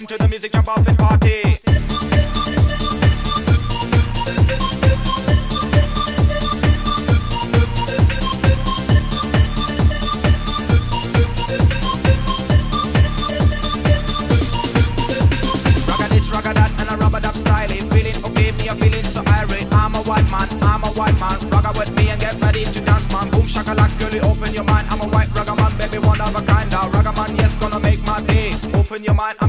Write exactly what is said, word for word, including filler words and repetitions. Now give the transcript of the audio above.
to the music, jump up and party. Ragga this, ragga that, and a rubber dub style. Feeling okay, me a feeling so irate. I'm a white man, I'm a white man. Ragga with me and get ready to dance, man. Boom shakalak, girlie, open your mind. I'm a white ragga man, baby, one of a kind. Now ragga man, yes, gonna make my day. Open your mind.